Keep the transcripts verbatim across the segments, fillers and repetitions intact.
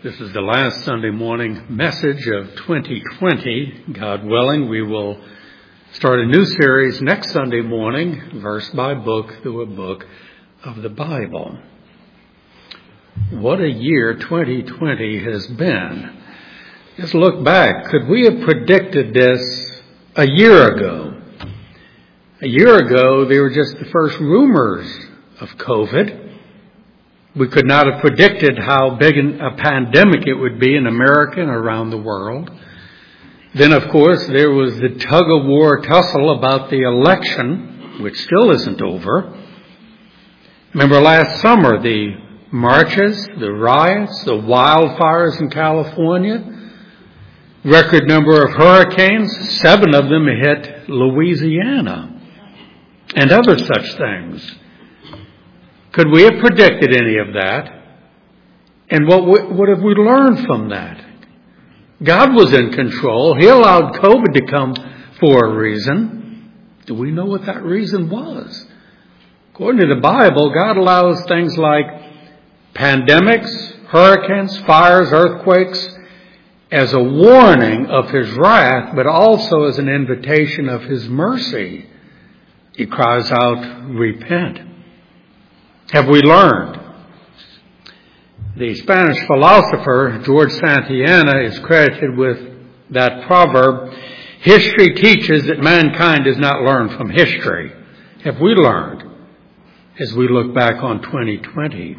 This is the last Sunday morning message of twenty twenty. God willing, we will start a new series next Sunday morning, verse by book, through a book of the Bible. What a year twenty twenty has been. Just look back. Could we have predicted this a year ago? A year ago, they were just the first rumors of COVID. We could not have predicted how big a pandemic it would be in America and around the world. Then, of course, there was the tug-of-war tussle about the election, which still isn't over. Remember last summer, the marches, the riots, the wildfires in California, record number of hurricanes, seven of them hit Louisiana, and other such things. Could we have predicted any of that? And what, what have we learned from that? God was in control. He allowed COVID to come for a reason. Do we know what that reason was? According to the Bible, God allows things like pandemics, hurricanes, fires, earthquakes as a warning of His wrath, but also as an invitation of His mercy. He cries out, repent. Have we learned? The Spanish philosopher George Santayana is credited with that proverb, history teaches that mankind does not learn from history. Have we learned as we look back on twenty twenty?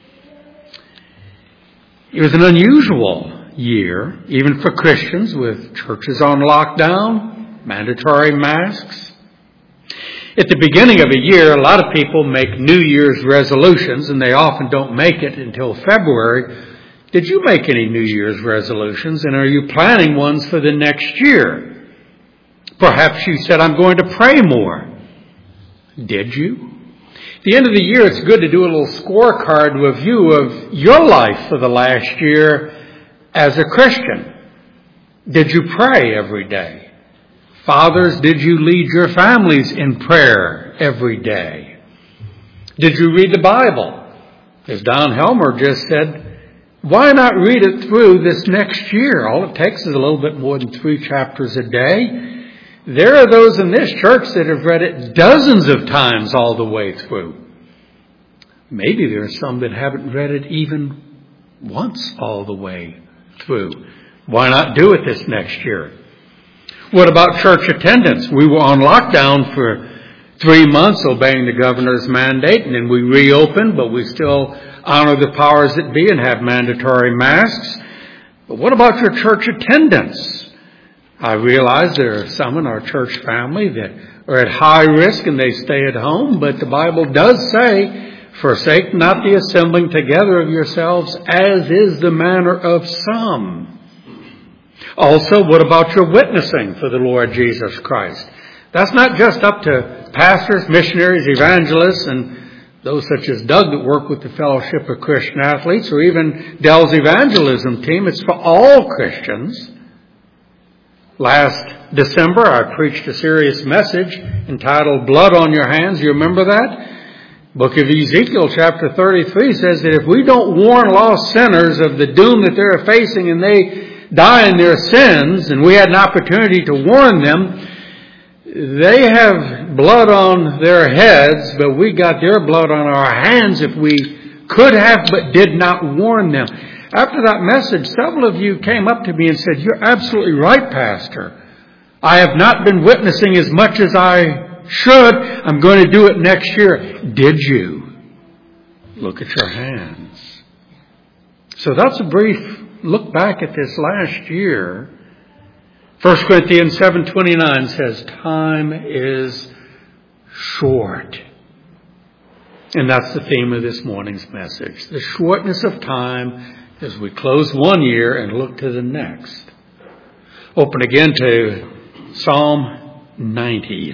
It was an unusual year, even for Christians, with churches on lockdown, mandatory masks. At the beginning of a year, a lot of people make New Year's resolutions, and they often don't make it until February. Did you make any New Year's resolutions, and are you planning ones for the next year? Perhaps you said, I'm going to pray more. Did you? At the end of the year, it's good to do a little scorecard review of your life for the last year as a Christian. Did you pray every day? Fathers, did you lead your families in prayer every day? Did you read the Bible? As Don Helmer just said, why not read it through this next year? All it takes is a little bit more than three chapters a day. There are those in this church that have read it dozens of times all the way through. Maybe there are some that haven't read it even once all the way through. Why not do it this next year? What about church attendance? We were on lockdown for three months obeying the governor's mandate, and then we reopened, but we still honor the powers that be and have mandatory masks. But what about your church attendance? I realize there are some in our church family that are at high risk and they stay at home, but the Bible does say, forsake not the assembling together of yourselves, as is the manner of some. Also, what about your witnessing for the Lord Jesus Christ? That's not just up to pastors, missionaries, evangelists, and those such as Doug that work with the Fellowship of Christian Athletes, or even Dell's evangelism team. It's for all Christians. Last December, I preached a serious message entitled Blood on Your Hands. You remember that? Book of Ezekiel chapter thirty-three says that if we don't warn lost sinners of the doom that they're facing and they die in their sins, and we had an opportunity to warn them, they have blood on their heads, but we got their blood on our hands if we could have but did not warn them. After that message, several of you came up to me and said, you're absolutely right, Pastor. I have not been witnessing as much as I should. I'm going to do it next year. Did you? Look at your hands. So that's a brief look back at this last year. First Corinthians seven twenty-nine says, time is short. And that's the theme of this morning's message. The shortness of time as we close one year and look to the next. Open again to Psalm ninety.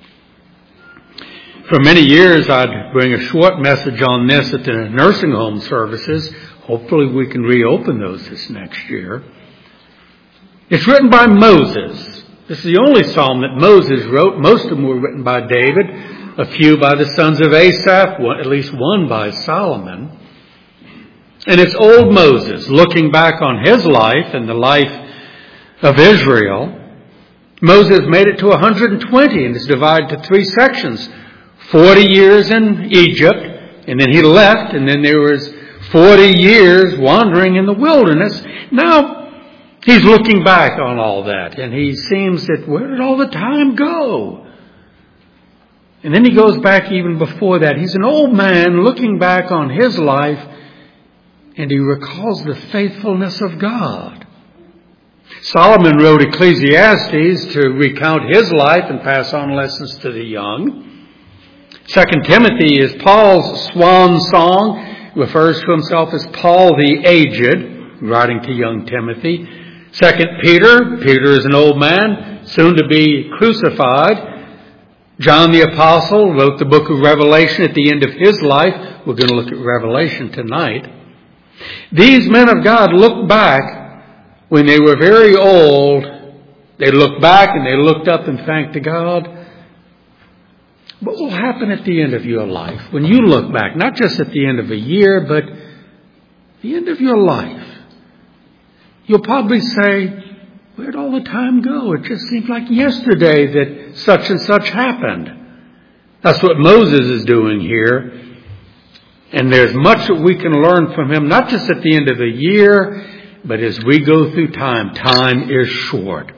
For many years, I'd bring a short message on this at the nursing home services. Hopefully we can reopen those this next year. It's written by Moses. This is the only psalm that Moses wrote. Most of them were written by David, a few by the sons of Asaph, one, at least one by Solomon. And it's old Moses looking back on his life and the life of Israel. Moses made it to one hundred twenty, and it's divided to three sections. forty years in Egypt, and then he left, and then there was forty years wandering in the wilderness. Now, he's looking back on all that, and he seems that, where did all the time go? And then he goes back even before that. He's an old man looking back on his life, and he recalls the faithfulness of God. Solomon wrote Ecclesiastes to recount his life and pass on lessons to the young. Second Timothy is Paul's swan song, refers to himself as Paul the Aged, writing to young Timothy. Second Peter, Peter is an old man, soon to be crucified. John the Apostle wrote the book of Revelation at the end of his life. We're going to look at Revelation tonight. These men of God look back when they were very old. They looked back and they looked up and thanked God. What will happen at the end of your life when you look back? Not just at the end of a year, but the end of your life. You'll probably say, where'd all the time go? It just seems like yesterday that such and such happened. That's what Moses is doing here. And there's much that we can learn from him, not just at the end of a year, but as we go through time. Time is short.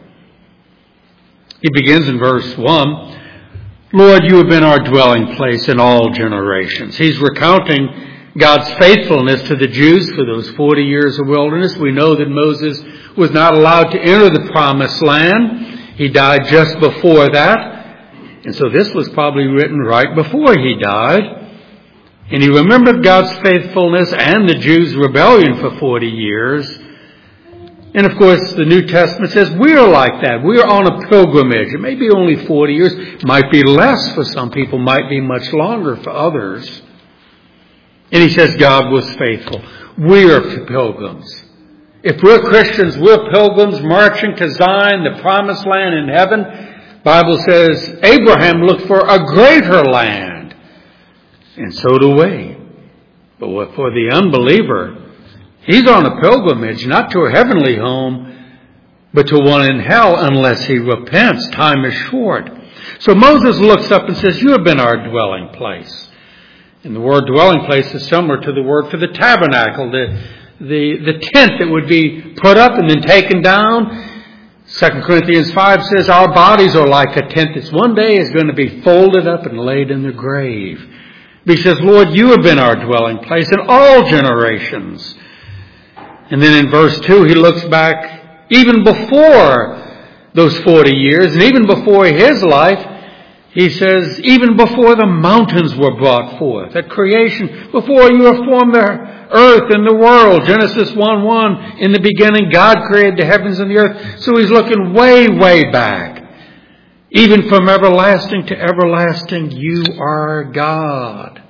He begins in verse one. Lord, you have been our dwelling place in all generations. He's recounting God's faithfulness to the Jews for those forty years of wilderness. We know that Moses was not allowed to enter the promised land. He died just before that. And so this was probably written right before he died. And he remembered God's faithfulness and the Jews' rebellion for forty years. And of course, the New Testament says we're like that. We're on a pilgrimage. It may be only forty years. Might be less for some people. Might be much longer for others. And he says God was faithful. We are pilgrims. If we're Christians, we're pilgrims marching to Zion, the promised land in heaven. The Bible says Abraham looked for a greater land. And so do we. But for the unbeliever, he's on a pilgrimage, not to a heavenly home, but to one in hell unless he repents. Time is short. So Moses looks up and says, you have been our dwelling place. And the word dwelling place is similar to the word for the tabernacle, the, the, the tent that would be put up and then taken down. Second Corinthians five says our bodies are like a tent that one day is going to be folded up and laid in the grave. He says, Lord, you have been our dwelling place in all generations. And then in verse two, he looks back even before those forty years and even before his life. He says, even before the mountains were brought forth, at creation, before you have formed the earth and the world. Genesis one one, in the beginning, God created the heavens and the earth. So he's looking way, way back. Even from everlasting to everlasting, you are God.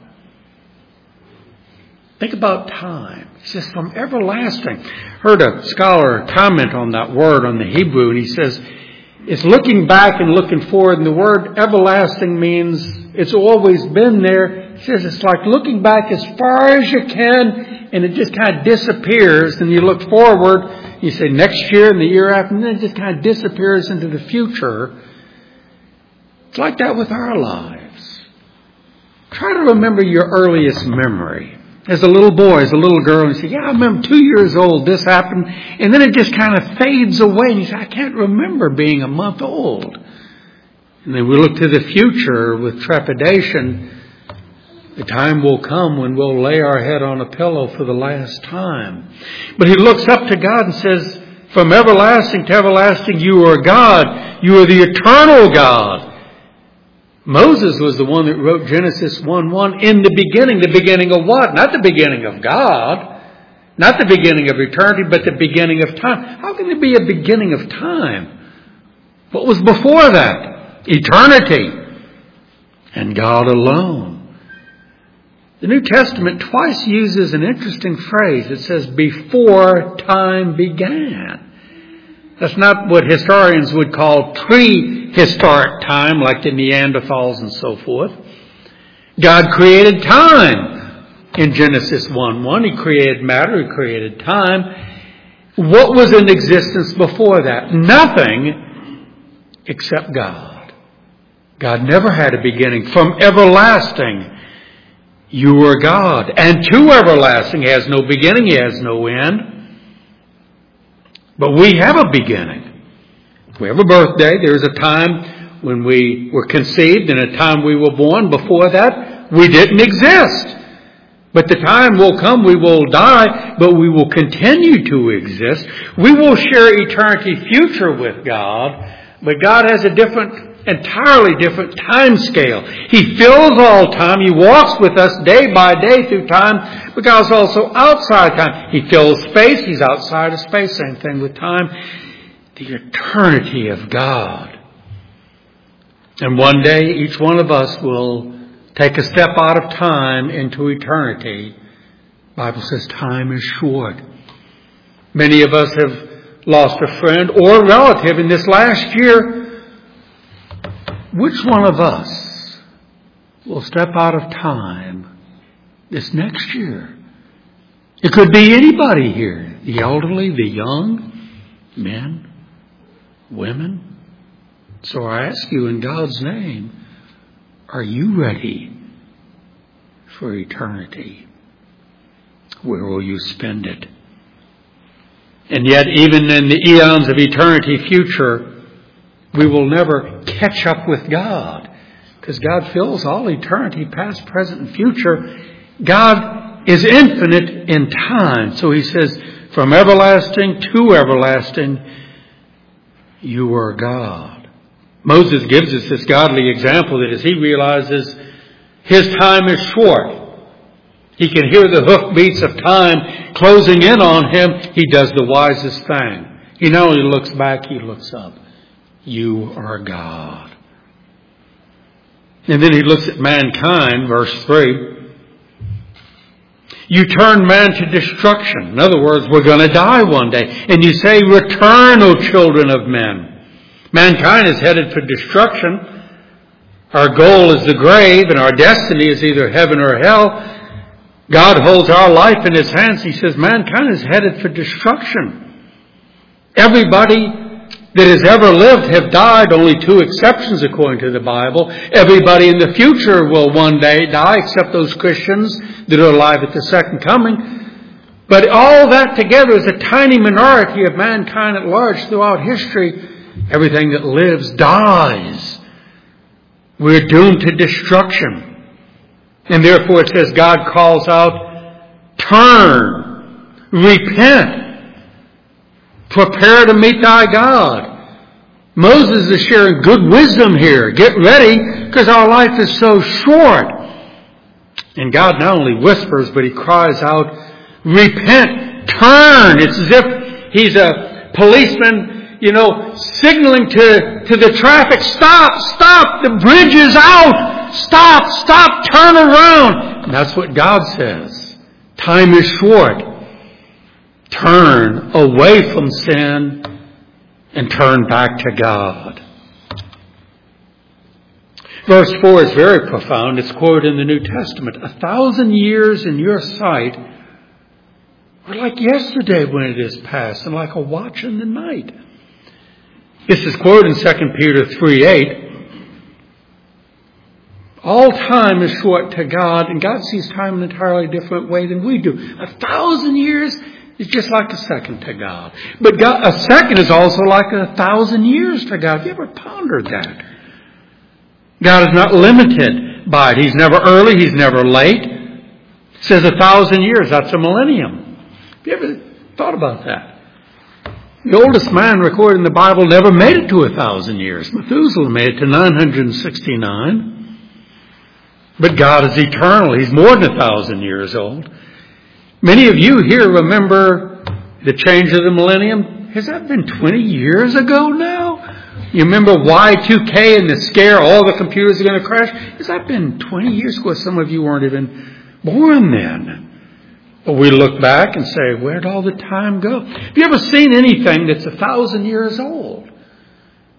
Think about time. He says, from everlasting. Heard a scholar comment on that word on the Hebrew, and he says, it's looking back and looking forward, and the word everlasting means it's always been there. He says it's like looking back as far as you can, and it just kind of disappears, and you look forward, you say next year and the year after, and then it just kind of disappears into the future. It's like that with our lives. Try to remember your earliest memory. As a little boy, as a little girl, and you say, yeah, I remember two years old, this happened. And then it just kind of fades away. And you say, I can't remember being a month old. And then we look to the future with trepidation. The time will come when we'll lay our head on a pillow for the last time. But he looks up to God and says, from everlasting to everlasting, you are God. You are the eternal God. Moses was the one that wrote Genesis one one in the beginning. The beginning of what? Not the beginning of God. Not the beginning of eternity, but the beginning of time. How can there be a beginning of time? What was before that? Eternity. And God alone. The New Testament twice uses an interesting phrase. It says, before time began. That's not what historians would call prehistoric time, like the Neanderthals and so forth. God created time. in Genesis one one. He created matter. He created time. What was in existence before that? Nothing except God. God never had a beginning. From everlasting, you were God. And to everlasting, He has no beginning. He has no end. But we have a beginning. We have a birthday. There's a time when we were conceived and a time we were born. Before that, we didn't exist. But the time will come, we will die, but we will continue to exist. We will share eternity future with God, but God has a different, entirely different time scale. He fills all time. He walks with us day by day through time, but God's also outside time. He fills space. He's outside of space. Same thing with time. The eternity of God. And one day, each one of us will take a step out of time into eternity. The Bible says time is short. Many of us have lost a friend or a relative in this last year. Which one of us will step out of time this next year? It could be anybody here. The elderly, the young, men, women. So I ask you in God's name, are you ready for eternity? Where will you spend it? And yet, even in the eons of eternity future, we will never catch up with God, because God fills all eternity, past, present, and future. God is infinite in time. So He says, from everlasting to everlasting, you are God. Moses gives us this godly example that as he realizes his time is short, he can hear the hoofbeats of time closing in on him. He does the wisest thing. He not only looks back, he looks up. You are God. And then he looks at mankind, verse three. You turn man to destruction. In other words, we're going to die one day. And you say, return, O children of men. Mankind is headed for destruction. Our goal is the grave, and our destiny is either heaven or hell. God holds our life in His hands. He says mankind is headed for destruction. Everybody that has ever lived have died, only two exceptions according to the Bible. Everybody in the future will one day die, except those Christians that are alive at the second coming. But all that together is a tiny minority of mankind at large throughout history. Everything that lives dies. We're doomed to destruction. And therefore it says God calls out, turn, repent, prepare to meet thy God. Moses is sharing good wisdom here. Get ready, because our life is so short. And God not only whispers, but He cries out, repent, turn. It's as if He's a policeman, you know, signaling to, to the traffic, stop, stop, the bridge is out, stop, stop, turn around. And that's what God says. Time is short. Turn away from sin and turn back to God. Verse four is very profound. It's quoted in the New Testament. A thousand years in your sight are like yesterday when it is past, and like a watch in the night. This is quoted in Second Peter three eight. All time is short to God, and God sees time in an entirely different way than we do. A thousand years is just like a second to God. But God, a second is also like a thousand years to God. Have you ever pondered that? God is not limited by it. He's never early. He's never late. It says a thousand years. That's a millennium. Have you ever thought about that? The oldest man recorded in the Bible never made it to a thousand years. Methuselah made it to nine hundred sixty-nine. But God is eternal. He's more than a thousand years old. Many of you here remember the change of the millennium. Has that been twenty years ago now? You remember Y two K and the scare, all the computers are going to crash? Has that been twenty years ago? Some of you weren't even born then. But we look back and say, where'd all the time go? Have you ever seen anything that's a thousand years old?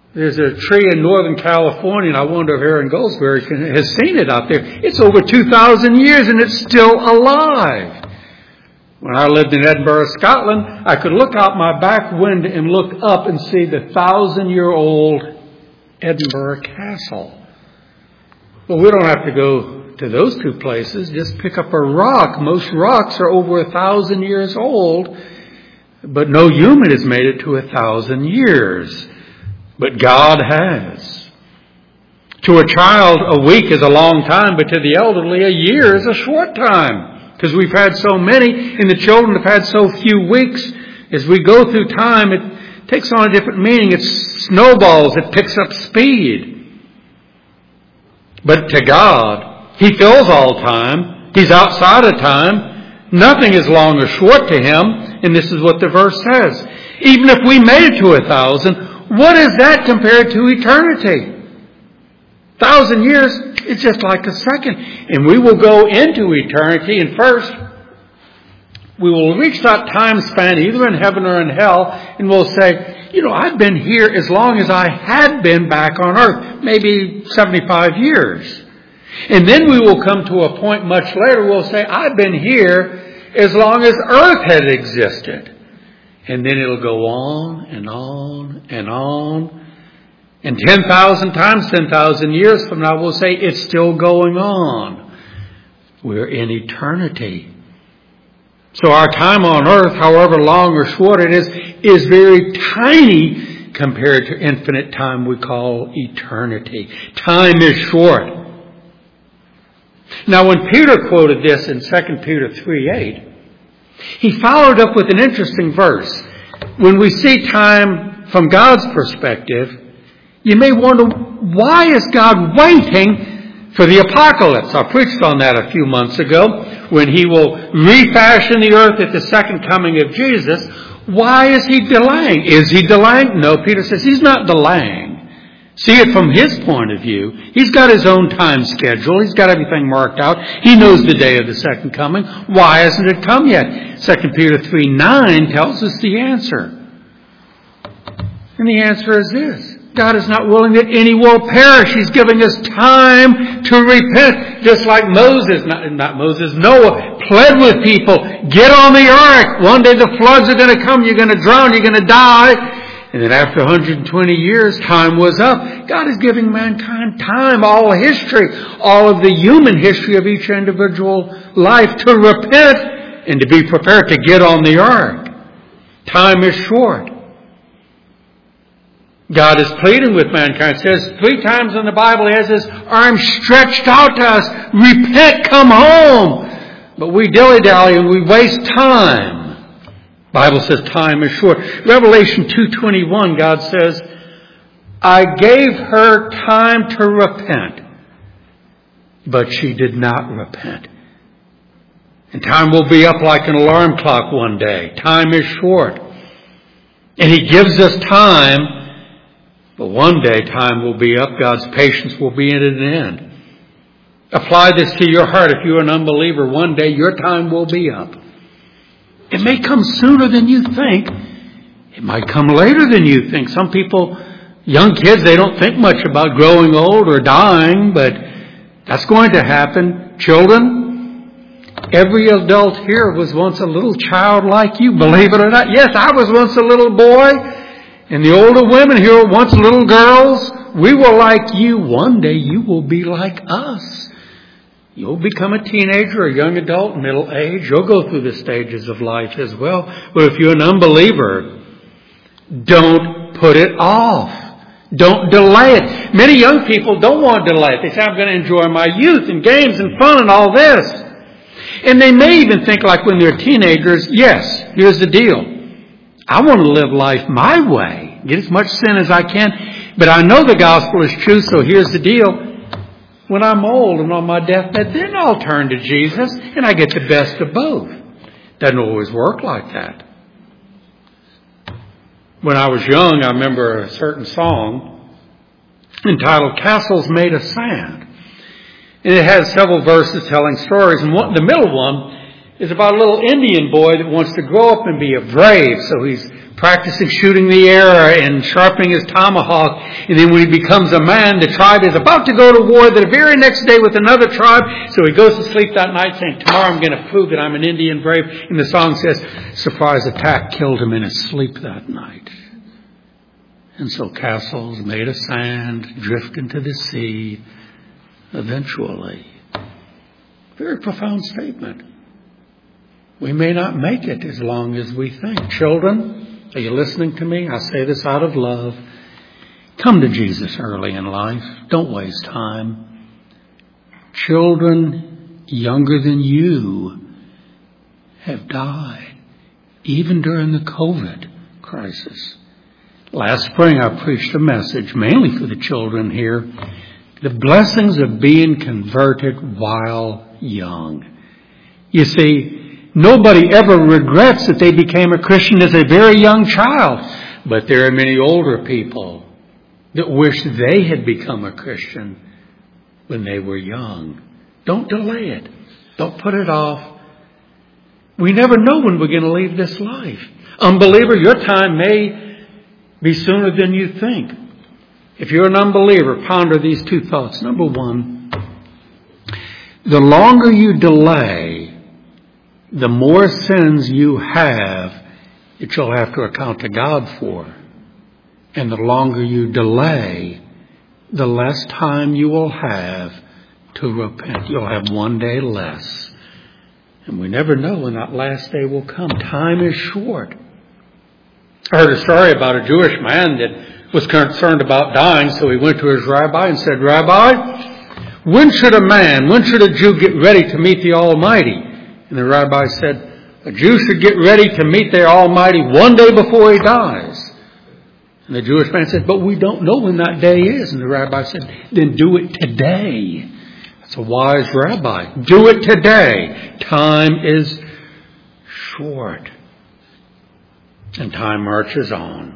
There's a tree in Northern California, and I wonder if Aaron Goldsberry can, has seen it out there. It's over two thousand years, and it's still alive. When I lived in Edinburgh, Scotland, I could look out my back window and look up and see the thousand-year-old Edinburgh Castle. Well, we don't have to go to those two places. Just pick up a rock. Most rocks are over a thousand years old, but no human has made it to a thousand years. But God has. To a child, a week is a long time, but to the elderly, a year is a short time. Because we've had so many, and the children have had so few weeks. As we go through time, it takes on a different meaning. It snowballs. It picks up speed. But to God, He fills all time. He's outside of time. Nothing is long or short to Him. And this is what the verse says. Even if we made it to a thousand, what is that compared to eternity? Thousand years is just like a second. And we will go into eternity, and first we will reach that time span either in heaven or in hell, and we'll say, you know, I've been here as long as I had been back on earth, maybe seventy-five years. And then we will come to a point much later, we'll say, I've been here as long as earth had existed. And then it'll go on and on and on. And ten thousand times ten thousand years from now, we'll say it's still going on. We're in eternity. So our time on earth, however long or short it is, is very tiny compared to infinite time we call eternity. Time is short. Now when Peter quoted this in Second Peter three eight, he followed up with an interesting verse. When we see time from God's perspective, you may wonder, why is God waiting for the apocalypse? I preached on that a few months ago, when He will refashion the earth at the second coming of Jesus. Why is He delaying? Is He delaying? No, Peter says He's not delaying. See it from His point of view. He's got His own time schedule. He's got everything marked out. He knows the day of the second coming. Why hasn't it come yet? Second Peter three nine tells us the answer. And the answer is this. God is not willing that any will perish. He's giving us time to repent. Just like Moses, not, not Moses, Noah pled with people, get on the ark. One day the floods are going to come. You're going to drown. You're going to die. And then after one hundred twenty years, time was up. God is giving mankind time, all history, all of the human history of each individual life to repent and to be prepared to get on the ark. Time is short. God is pleading with mankind. It says three times in the Bible He has His arms stretched out to us. Repent, come home. But we dilly-dally and we waste time. The Bible says time is short. Revelation two twenty-one, God says, I gave her time to repent, but she did not repent. And time will be up like an alarm clock one day. Time is short. And He gives us time. But one day time will be up. God's patience will be at an end. Apply this to your heart. If you're an unbeliever, one day your time will be up. It may come sooner than you think. It might come later than you think. Some people, young kids, they don't think much about growing old or dying, but that's going to happen. Children, every adult here was once a little child like you, believe it or not. Yes, I was once a little boy. And the older women here were once little girls. We were like you. One day you will be like us. You'll become a teenager, a young adult, middle age. You'll go through the stages of life as well. But if you're an unbeliever, don't put it off. Don't delay it. Many young people don't want to delay it. They say, I'm going to enjoy my youth and games and fun and all this. And they may even think like when they're teenagers, yes, here's the deal. I want to live life my way. Get as much sin as I can. But I know the gospel is true, so here's the deal. When I'm old and on my deathbed, then I'll turn to Jesus and I get the best of both. Doesn't always work like that. When I was young, I remember a certain song entitled Castles Made of Sand. And it has several verses telling stories. And one, the middle one is about a little Indian boy that wants to grow up and be a brave. So he's practicing shooting the air and sharpening his tomahawk. And then when he becomes a man, the tribe is about to go to war the very next day with another tribe. So he goes to sleep that night saying, tomorrow I'm going to prove that I'm an Indian brave. And the song says, surprise attack killed him in his sleep that night. And so castles made of sand drift into the sea eventually. Very profound statement. We may not make it as long as we think. Children, are you listening to me? I say this out of love. Come to Jesus early in life. Don't waste time. Children younger than you have died, even during the COVID crisis. Last spring I preached a message, mainly for the children here, the blessings of being converted while young. You see, nobody ever regrets that they became a Christian as a very young child. But there are many older people that wish they had become a Christian when they were young. Don't delay it. Don't put it off. We never know when we're going to leave this life. Unbeliever, your time may be sooner than you think. If you're an unbeliever, ponder these two thoughts. Number one, the longer you delay, the more sins you have that you'll have to account to God for. And the longer you delay, the less time you will have to repent. You'll have one day less. And we never know when that last day will come. Time is short. I heard a story about a Jewish man that was concerned about dying, so he went to his rabbi and said, Rabbi, when should a man, when should a Jew get ready to meet the Almighty? And the rabbi said, a Jew should get ready to meet the Almighty one day before he dies. And the Jewish man said, but we don't know when that day is. And the rabbi said, then do it today. That's a wise rabbi. Do it today. Time is short. And time marches on.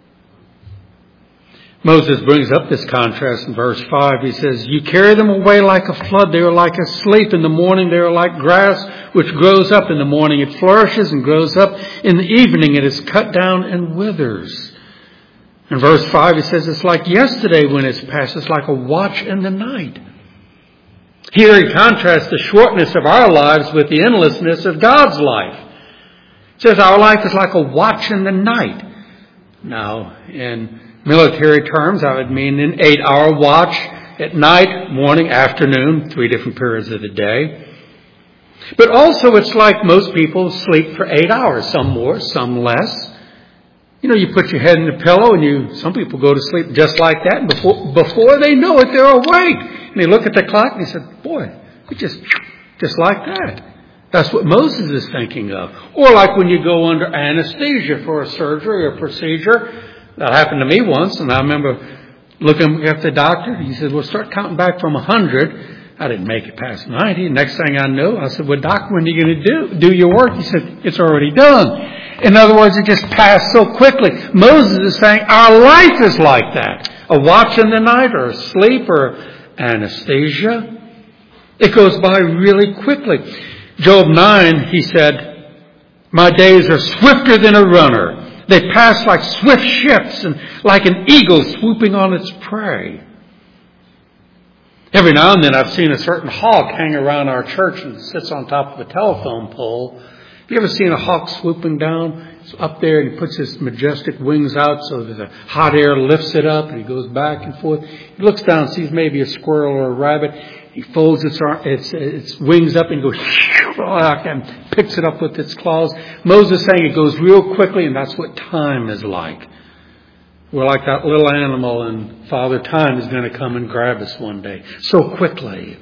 Moses brings up this contrast in verse five. He says, you carry them away like a flood. They are like asleep. In the morning they are like grass which grows up. In the morning it flourishes and grows up. In the evening it is cut down and withers. In verse five he says, it's like yesterday when it's past. It's like a watch in the night. Here he contrasts the shortness of our lives with the endlessness of God's life. It says our life is like a watch in the night. Now, in military terms, I would mean an eight-hour watch at night, morning, afternoon, three different periods of the day. But also it's like most people sleep for eight hours, some more, some less. You know, you put your head in the pillow and you, some people go to sleep just like that. And before, before they know it, they're awake. And they look at the clock and they said, boy, it just, just like that. That's what Moses is thinking of. Or like when you go under anesthesia for a surgery or procedure. That happened to me once, and I remember looking at the doctor. He said, well, start counting back from one hundred. I didn't make it past ninety. Next thing I knew, I said, well, doctor, when are you going to do, do your work? He said, it's already done. In other words, it just passed so quickly. Moses is saying our life is like that. A watch in the night or a sleep or anesthesia. It goes by really quickly. Job nine, he said, my days are swifter than a runner. They pass like swift ships and like an eagle swooping on its prey. Every now and then I've seen a certain hawk hang around our church and sits on top of a telephone pole. Have you ever seen a hawk swooping down? It's up there and he puts his majestic wings out so that the hot air lifts it up and he goes back and forth. He looks down and sees maybe a squirrel or a rabbit. He folds its, its, its wings up and goes and picks it up with its claws. Moses is saying it goes real quickly, and that's what time is like. We're like that little animal, and Father Time is going to come and grab us one day. So quickly.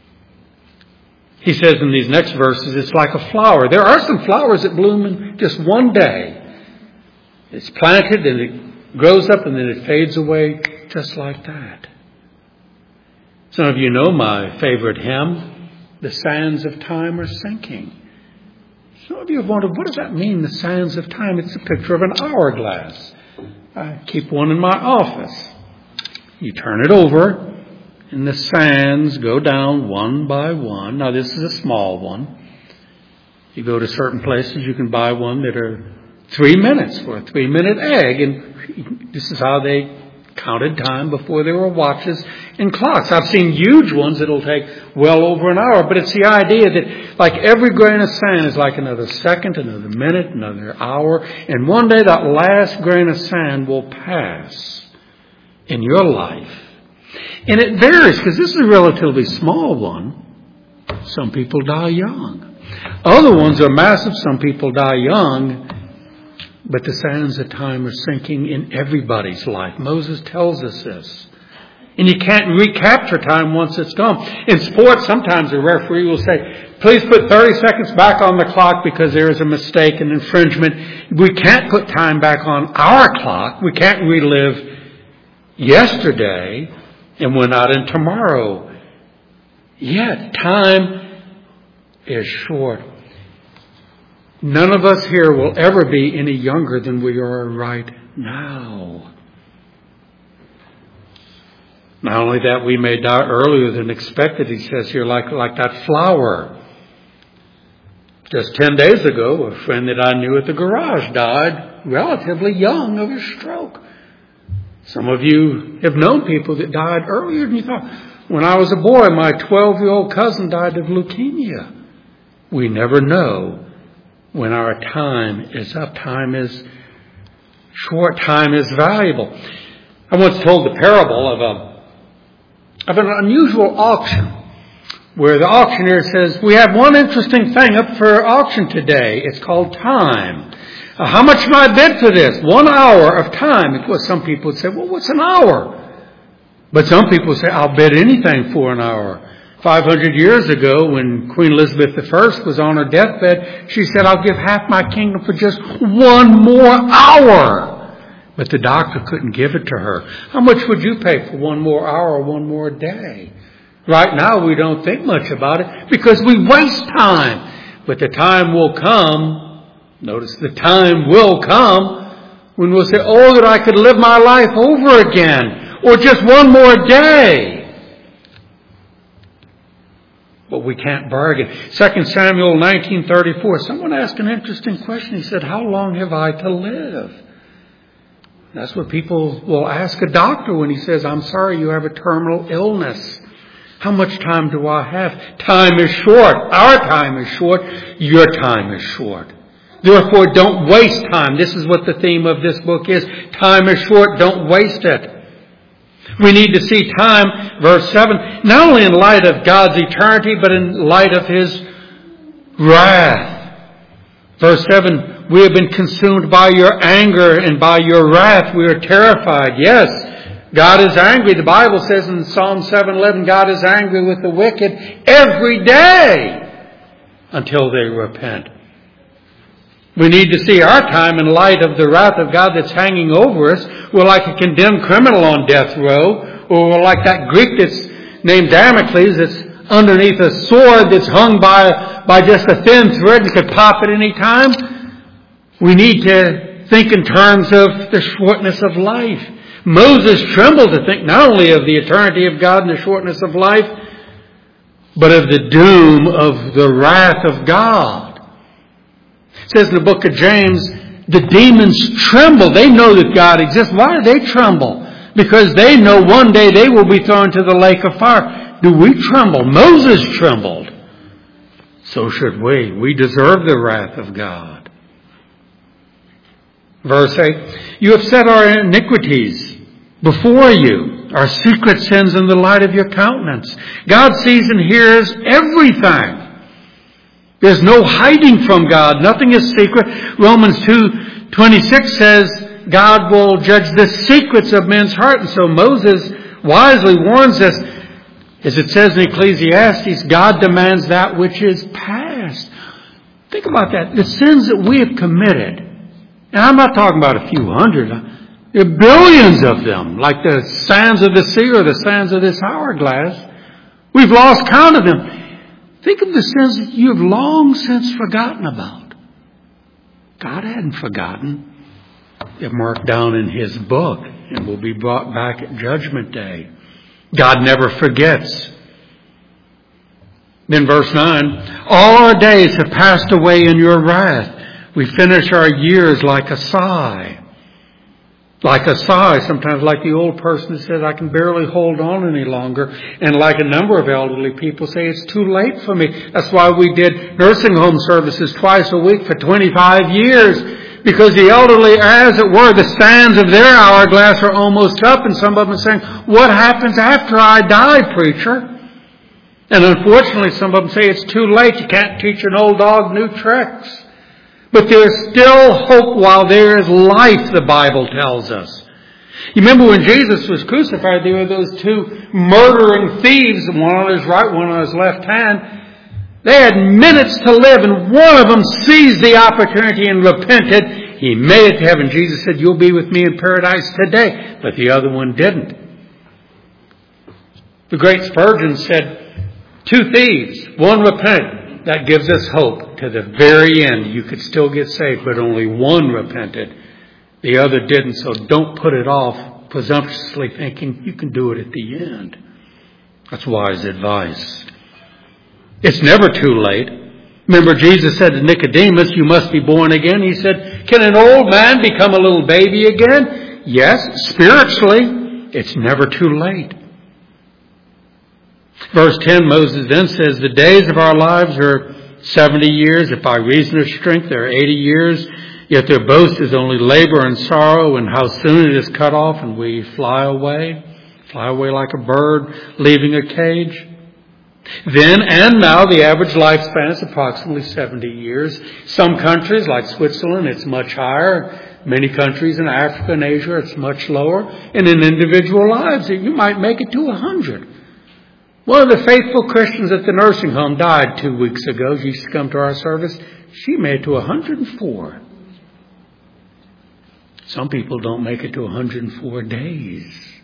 He says in these next verses, it's like a flower. There are some flowers that bloom in just one day. It's planted, and it grows up, and then it fades away just like that. Some of you know my favorite hymn, The Sands of Time Are Sinking. Some of you have wondered, what does that mean, the sands of time? It's a picture of an hourglass. I keep one in my office. You turn it over, and the sands go down one by one. Now, this is a small one. You go to certain places, you can buy one that are Three minutes for a three-minute egg. And this is how they counted time before there were watches and clocks. I've seen huge ones that'll take well over an hour. But it's the idea that like every grain of sand is like another second, another minute, another hour. And one day that last grain of sand will pass in your life. And it varies because this is a relatively small one. Some people die young. Other ones are massive. Some people die young. But the sands of time are sinking in everybody's life. Moses tells us this. And you can't recapture time once it's gone. In sports, sometimes a referee will say, please put thirty seconds back on the clock because there is a mistake, an infringement. We can't put time back on our clock. We can't relive yesterday, and we're not in tomorrow. Yet, time is short. None of us here will ever be any younger than we are right now. Not only that, we may die earlier than expected, he says here, like, like that flower. Just ten days ago, a friend that I knew at the garage died relatively young of a stroke. Some of you have known people that died earlier than you thought. When I was a boy, my twelve-year-old cousin died of leukemia. We never know when our time is up. Time is short. Time is valuable. I once told the parable of a of an unusual auction where the auctioneer says, we have one interesting thing up for auction today. It's called time. Uh, how much can I bid for this? One hour of time. Of course, some people would say, well, what's an hour? But some people say, I'll bid anything for an hour. Five hundred years ago, when Queen Elizabeth the First was on her deathbed, she said, I'll give half my kingdom for just one more hour. But the doctor couldn't give it to her. How much would you pay for one more hour or one more day? Right now, we don't think much about it because we waste time. But the time will come, notice the time will come, when we'll say, oh, that I could live my life over again, or just one more day. But we can't bargain. Second Samuel nineteen thirty-four, someone asked an interesting question. He said, how long have I to live? That's what people will ask a doctor when he says, I'm sorry, you have a terminal illness. How much time do I have? Time is short. Our time is short. Your time is short. Therefore, don't waste time. This is what the theme of this book is. Time is short. Don't waste it. We need to see time, verse seven, not only in light of God's eternity, but in light of His wrath. Verse seven, we have been consumed by your anger and by your wrath. We are terrified. Yes, God is angry. The Bible says in Psalm seven eleven, God is angry with the wicked every day until they repent. We need to see our time in light of the wrath of God that's hanging over us. We're like a condemned criminal on death row, or we're like that Greek that's named Damocles that's underneath a sword that's hung by, by just a thin thread and could pop at any time. We need to think in terms of the shortness of life. Moses trembled to think not only of the eternity of God and the shortness of life, but of the doom of the wrath of God. It says in the book of James, the demons tremble. They know that God exists. Why do they tremble? Because they know one day they will be thrown to the lake of fire. Do we tremble? Moses trembled. So should we. We deserve the wrath of God. Verse eight, you have set our iniquities before you, our secret sins in the light of your countenance. God sees and hears everything. There's no hiding from God. Nothing is secret. Romans two twenty-six says God will judge the secrets of men's heart. And so Moses wisely warns us, as it says in Ecclesiastes, God demands that which is past. Think about that. The sins that we have committed, and I'm not talking about a few hundred, there are billions of them, like the sands of the sea or the sands of this hourglass. We've lost count of them. Think of the sins that you have long since forgotten about. God hadn't forgotten. They're marked down in His book and will be brought back at Judgment Day. God never forgets. Then verse nine, all our days have passed away in your wrath. We finish our years like a sigh. Like a sigh, sometimes like the old person that says, I can barely hold on any longer. And like a number of elderly people say, it's too late for me. That's why we did nursing home services twice a week for twenty-five years. Because the elderly, as it were, the sands of their hourglass are almost up. And some of them are saying, what happens after I die, preacher? And unfortunately, some of them say it's too late. You can't teach an old dog new tricks. But there's still hope while there is life, the Bible tells us. You remember when Jesus was crucified, there were those two murdering thieves, one on his right, one on his left hand. They had minutes to live, and one of them seized the opportunity and repented. He made it to heaven. Jesus said, you'll be with me in paradise today. But the other one didn't. The great Spurgeon said, two thieves, one repented. That gives us hope. To the very end, you could still get saved, but only one repented. The other didn't, so don't put it off presumptuously thinking you can do it at the end. That's wise advice. It's never too late. Remember, Jesus said to Nicodemus, you must be born again. He said, can an old man become a little baby again? Yes, spiritually, it's never too late. Verse ten, Moses then says, the days of our lives are seventy years. If by reason of strength they are eighty years, yet their boast is only labor and sorrow, and how soon it is cut off and we fly away, fly away like a bird leaving a cage. Then and now the average lifespan is approximately seventy years. Some countries like Switzerland, it's much higher. Many countries in Africa and Asia, it's much lower. And in individual lives, you might make it to one hundred. One of the faithful Christians at the nursing home died two weeks ago. She used to come to our service. She made it to one hundred four. Some people don't make it to one hundred four days.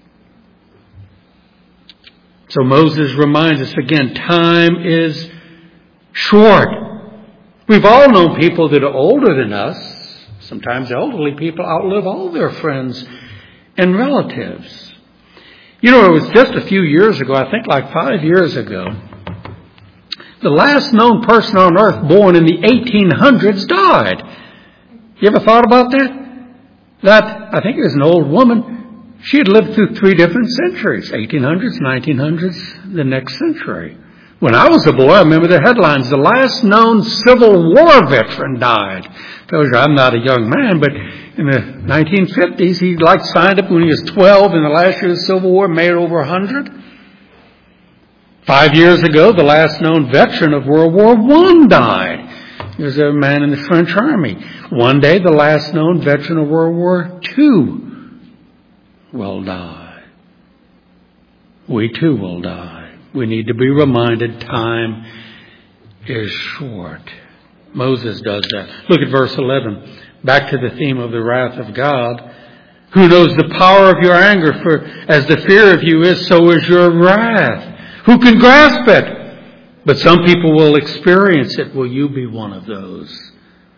So Moses reminds us again, time is short. We've all known people that are older than us. Sometimes elderly people outlive all their friends and relatives. You know, it was just a few years ago, I think like five years ago, the last known person on earth born in the eighteen hundreds died. You ever thought about that? That, I think it was an old woman. She had lived through three different centuries, eighteen hundreds, nineteen hundreds, the next century. When I was a boy, I remember the headlines, the last known Civil War veteran died. Tells you I'm not a young man, but in the nineteen fifties, he like signed up when he was twelve in the last year of the Civil War, made over one hundred. Five years ago, the last known veteran of World War One died. He was a man in the French Army. One day, the last known veteran of World War Two will die. We too will die. We need to be reminded time is short. Moses does that. Look at verse eleven. Back to the theme of the wrath of God. Who knows the power of your anger? For as the fear of you is, so is your wrath. Who can grasp it? But some people will experience it. Will you be one of those?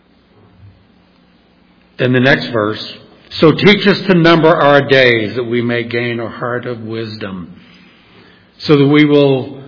Then the next verse. So teach us to number our days that we may gain a heart of wisdom. So that we will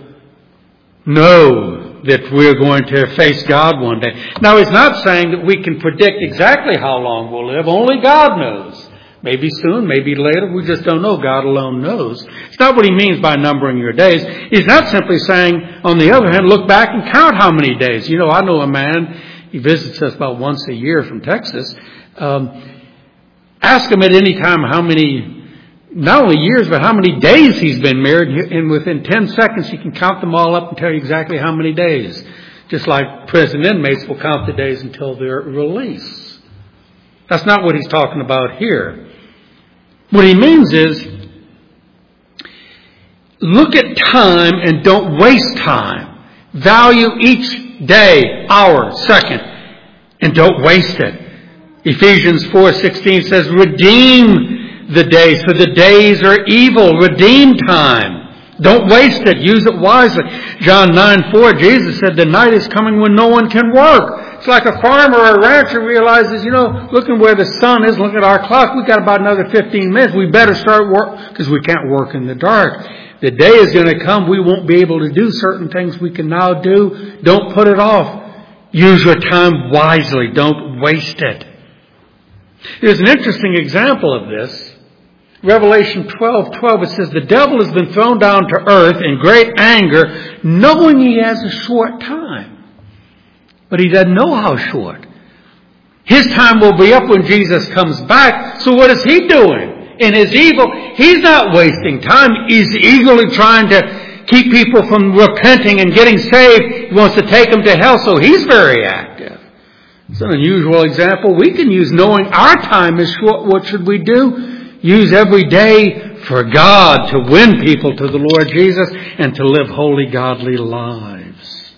know that we're going to face God one day. Now, he's not saying that we can predict exactly how long we'll live. Only God knows. Maybe soon, maybe later. We just don't know. God alone knows. It's not what he means by numbering your days. He's not simply saying, on the other hand, look back and count how many days. You know, I know a man, he visits us about once a year from Texas. Um, ask him at any time how many, not only years, but how many days he's been married. And within ten seconds, he can count them all up and tell you exactly how many days. Just like prison inmates will count the days until their release. That's not what he's talking about here. What he means is, look at time and don't waste time. Value each day, hour, second, and don't waste it. Ephesians four sixteen says, redeem the days, for the days are evil. Redeem time. Don't waste it. Use it wisely. John nine four, Jesus said, the night is coming when no one can work. It's like a farmer or a rancher realizes, you know, looking where the sun is, look at our clock, we've got about another fifteen minutes. We better start work because we can't work in the dark. The day is going to come we won't be able to do certain things we can now do. Don't put it off. Use your time wisely. Don't waste it. There's an interesting example of this. Revelation twelve twelve, it says, the devil has been thrown down to earth in great anger, knowing he has a short time. But he doesn't know how short. His time will be up when Jesus comes back. So what is he doing? In his evil, he's not wasting time. He's eagerly trying to keep people from repenting and getting saved. He wants to take them to hell, so he's very active. It's an unusual example. We can use knowing our time is short. What should we do? Use every day for God to win people to the Lord Jesus and to live holy, godly lives.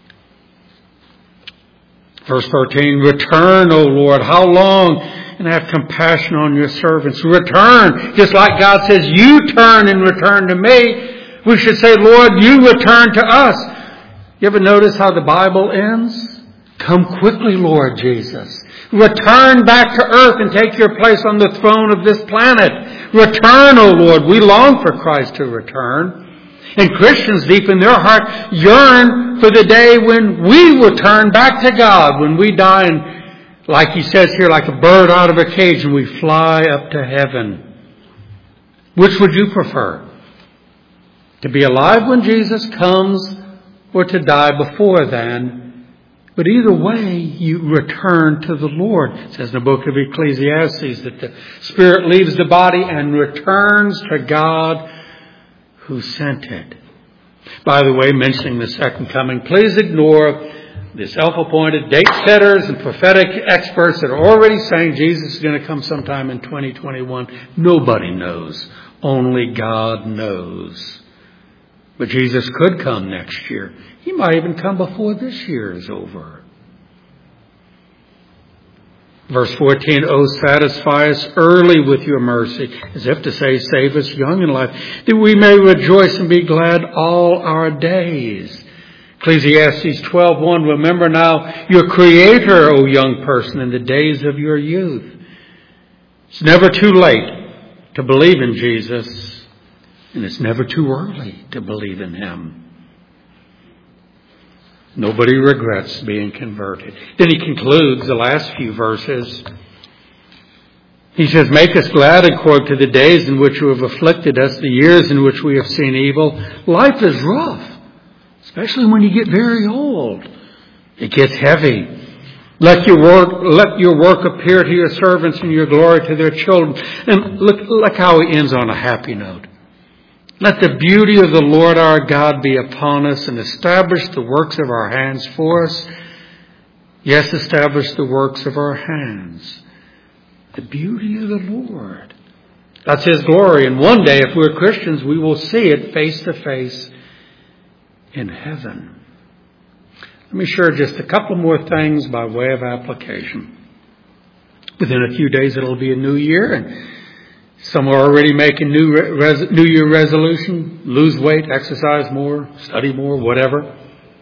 Verse thirteen, return, O Lord, how long? And have compassion on your servants. Return, just like God says, you turn and return to me. We should say, Lord, you return to us. You ever notice how the Bible ends? Come quickly, Lord Jesus. Return back to earth and take your place on the throne of this planet. Return, O Lord. We long for Christ to return. And Christians deep in their heart yearn for the day when we return back to God, when we die and, like he says here, like a bird out of a cage and we fly up to heaven. Which would you prefer? To be alive when Jesus comes or to die before then? But either way, you return to the Lord. It says in the book of Ecclesiastes that the spirit leaves the body and returns to God who sent it. By the way, mentioning the second coming, please ignore the self-appointed date setters and prophetic experts that are already saying Jesus is going to come sometime in twenty twenty-one. Nobody knows. Only God knows. But Jesus could come next year. He might even come before this year is over. Verse fourteen, O satisfy us early with your mercy, as if to say, save us young in life, that we may rejoice and be glad all our days. Ecclesiastes twelve one, remember now your Creator, O young person, in the days of your youth. It's never too late to believe in Jesus, and it's never too early to believe in Him. Nobody regrets being converted. Then he concludes the last few verses. He says, make us glad according to the days in which you have afflicted us, the years in which we have seen evil. Life is rough, especially when you get very old. It gets heavy. Let your work, let your work appear to your servants and your glory to their children. And look, look how he ends on a happy note. Let the beauty of the Lord our God be upon us and establish the works of our hands for us. Yes, establish the works of our hands. The beauty of the Lord. That's His glory. And one day, if we're Christians, we will see it face to face in heaven. Let me share just a couple more things by way of application. Within a few days, it'll be a new year, and some are already making new res- New Year resolution, lose weight, exercise more, study more, whatever.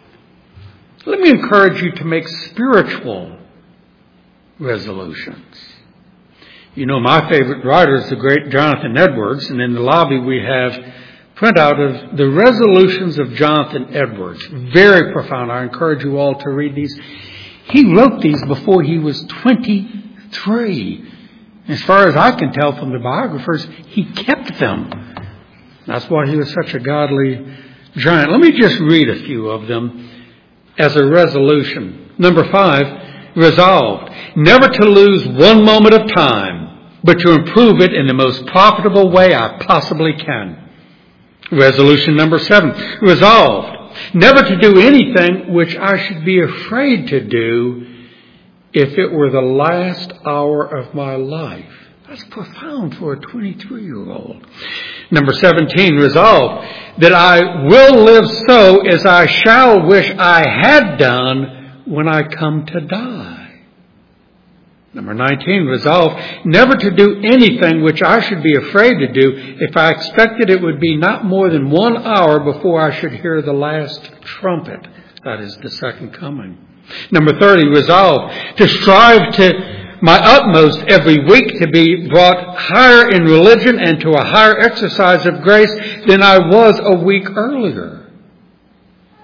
Let me encourage you to make spiritual resolutions. You know, my favorite writer is the great Jonathan Edwards, and in the lobby we have printout of the resolutions of Jonathan Edwards. Very profound. I encourage you all to read these. He wrote these before he was twenty-three. As far as I can tell from the biographers, he kept them. That's why he was such a godly giant. Let me just read a few of them as a resolution. Number five, resolved never to lose one moment of time, but to improve it in the most profitable way I possibly can. Resolution number seven, resolved never to do anything which I should be afraid to do if it were the last hour of my life. That's profound for a twenty-three-year-old. Number seventeen, resolve that I will live so as I shall wish I had done when I come to die. Number nineteen, resolve never to do anything which I should be afraid to do if I expected it would be not more than one hour before I should hear the last trumpet. That is the second coming. Number thirty, resolve to strive to my utmost every week to be brought higher in religion and to a higher exercise of grace than I was a week earlier.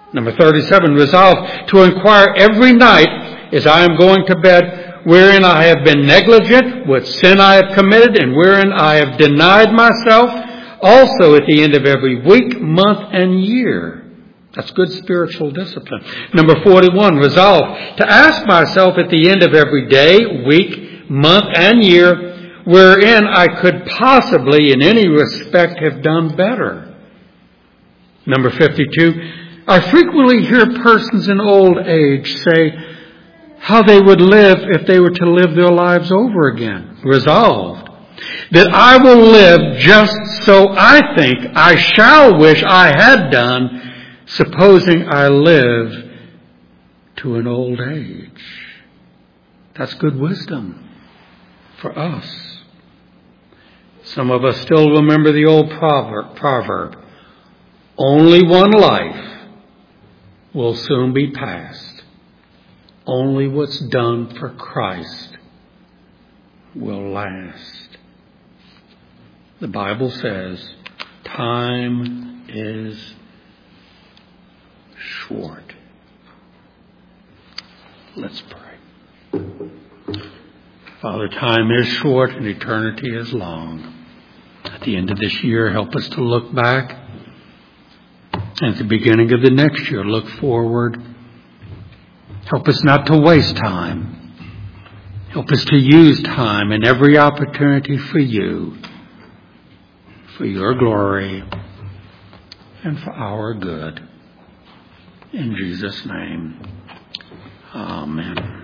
Number thirty-seven, resolve to inquire every night as I am going to bed wherein I have been negligent, what sin I have committed, and wherein I have denied myself, also at the end of every week, month, and year. That's good spiritual discipline. Number forty-one, resolve to ask myself at the end of every day, week, month, and year, wherein I could possibly in any respect have done better. Number fifty-two, I frequently hear persons in old age say how they would live if they were to live their lives over again. Resolved that I will live just so I think I shall wish I had done, supposing I live to an old age. That's good wisdom for us. Some of us still remember the old proverb, proverb only one life will soon be past. Only what's done for Christ will last. The Bible says time is short. Let's pray. Father, time is short and eternity is long. At the end of this year, help us to look back. And at the beginning of the next year, look forward. Help us not to waste time. Help us to use time and every opportunity for you, for your glory, and for our good. In Jesus' name, amen.